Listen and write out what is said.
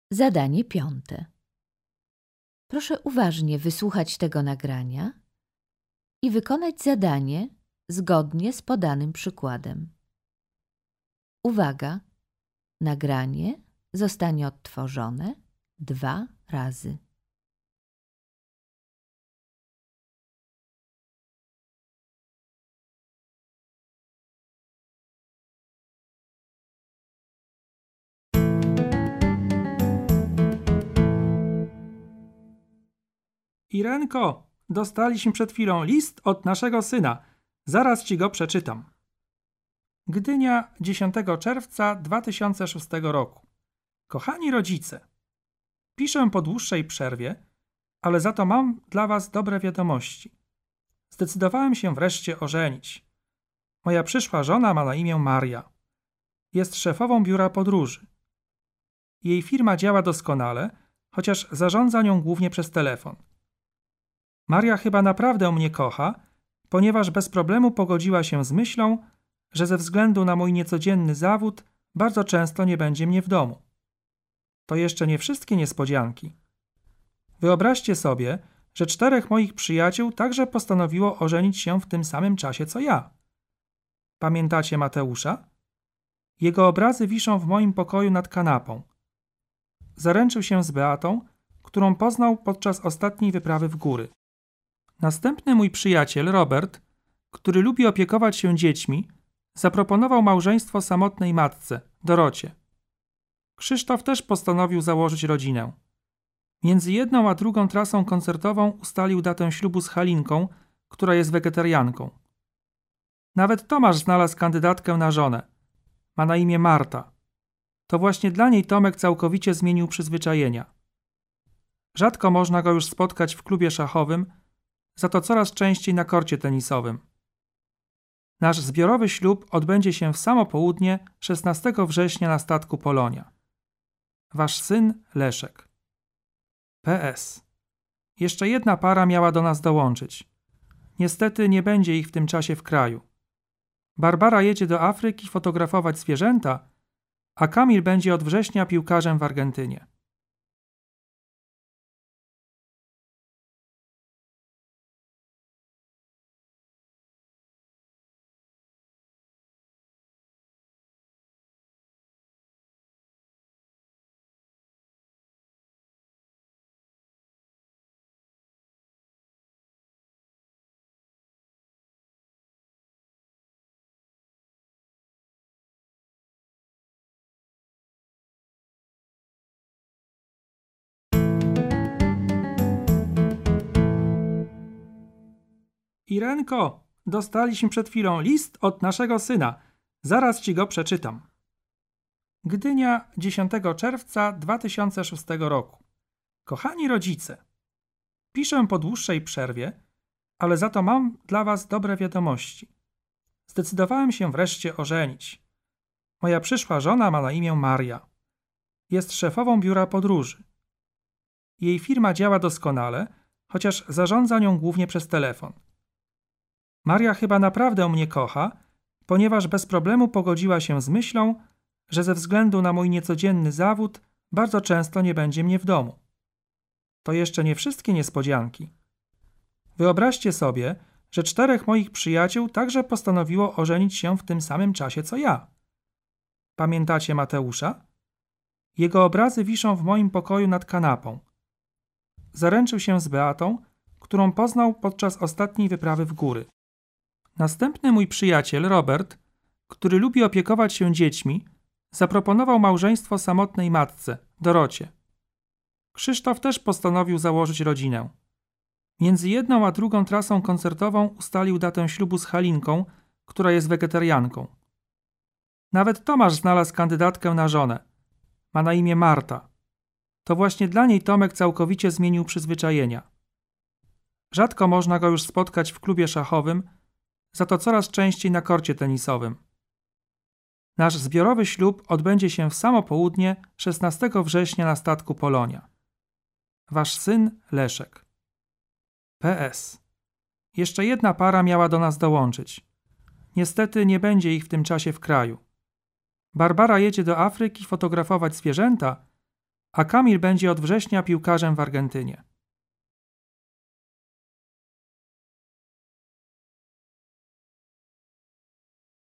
Zadanie 5. Proszę uważnie wysłuchać tego nagrania i wykonać zadanie zgodnie z podanym przykładem. Uwaga! Nagranie zostanie odtworzone 2 razy. Irenko, dostaliśmy przed chwilą list od naszego syna. Zaraz ci go przeczytam. Gdynia, 10 czerwca 2006 roku. Kochani rodzice, piszę po dłuższej przerwie, ale za to mam dla was dobre wiadomości. Zdecydowałem się wreszcie ożenić. Moja przyszła żona ma na imię Maria. Jest szefową biura podróży. Jej firma działa doskonale, chociaż zarządza nią głównie przez telefon. Maria chyba naprawdę mnie kocha, ponieważ bez problemu pogodziła się z myślą, że ze względu na mój niecodzienny zawód bardzo często nie będzie mnie w domu. To jeszcze nie wszystkie niespodzianki. Wyobraźcie sobie, że 4 moich przyjaciół także postanowiło ożenić się w tym samym czasie co ja. Pamiętacie Mateusza? Jego obrazy wiszą w moim pokoju nad kanapą. Zaręczył się z Beatą, którą poznał podczas ostatniej wyprawy w góry. Następny mój przyjaciel, Robert, który lubi opiekować się dziećmi, zaproponował małżeństwo samotnej matce, Dorocie. Krzysztof też postanowił założyć rodzinę. Między jedną a drugą trasą koncertową ustalił datę ślubu z Halinką, która jest wegetarianką. Nawet Tomasz znalazł kandydatkę na żonę. Ma na imię Marta. To właśnie dla niej Tomek całkowicie zmienił przyzwyczajenia. Rzadko można go już spotkać w klubie szachowym, za to coraz częściej na korcie tenisowym. Nasz zbiorowy ślub odbędzie się w samo południe 16 września na statku Polonia. Wasz syn Leszek. PS. Jeszcze jedna para miała do nas dołączyć. Niestety nie będzie ich w tym czasie w kraju. Barbara jedzie do Afryki fotografować zwierzęta, a Kamil będzie od września piłkarzem w Argentynie. Irenko, dostaliśmy przed chwilą list od naszego syna. Zaraz ci go przeczytam. Gdynia, 10 czerwca 2006 roku. Kochani rodzice, piszę po dłuższej przerwie, ale za to mam dla was dobre wiadomości. Zdecydowałem się wreszcie ożenić. Moja przyszła żona ma na imię Maria. Jest szefową biura podróży. Jej firma działa doskonale, chociaż zarządza nią głównie przez telefon. Maria chyba naprawdę mnie kocha, ponieważ bez problemu pogodziła się z myślą, że ze względu na mój niecodzienny zawód bardzo często nie będzie mnie w domu. To jeszcze nie wszystkie niespodzianki. Wyobraźcie sobie, że 4 moich przyjaciół także postanowiło ożenić się w tym samym czasie co ja. Pamiętacie Mateusza? Jego obrazy wiszą w moim pokoju nad kanapą. Zaręczył się z Beatą, którą poznał podczas ostatniej wyprawy w góry. Następny mój przyjaciel, Robert, który lubi opiekować się dziećmi, zaproponował małżeństwo samotnej matce, Dorocie. Krzysztof też postanowił założyć rodzinę. Między jedną a drugą trasą koncertową ustalił datę ślubu z Halinką, która jest wegetarianką. Nawet Tomasz znalazł kandydatkę na żonę. Ma na imię Marta. To właśnie dla niej Tomek całkowicie zmienił przyzwyczajenia. Rzadko można go już spotkać w klubie szachowym, za to coraz częściej na korcie tenisowym. Nasz zbiorowy ślub odbędzie się w samo południe 16 września na statku Polonia. Wasz syn Leszek. PS. Jeszcze jedna para miała do nas dołączyć. Niestety nie będzie ich w tym czasie w kraju. Barbara jedzie do Afryki fotografować zwierzęta, a Kamil będzie od września piłkarzem w Argentynie.